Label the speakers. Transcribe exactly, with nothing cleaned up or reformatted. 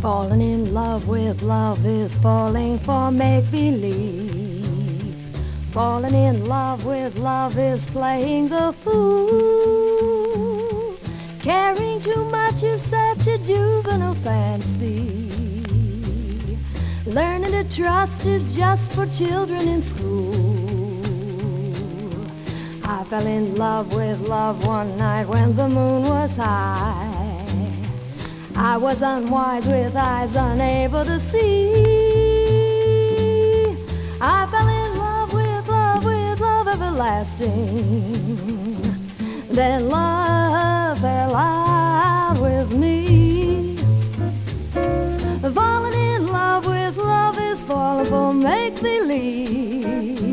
Speaker 1: Falling in love with love is falling for make-believe. Falling in love with love is playing the fool. Caring too much is such a juvenile fancy. Learning to trust is just for children in school. I fell in love with love one night when the moon was high. I was unwise with eyes unable to see. I fell in love with love, with love everlasting. Then love fell out with me. Falling in love with love is falling for make-believe.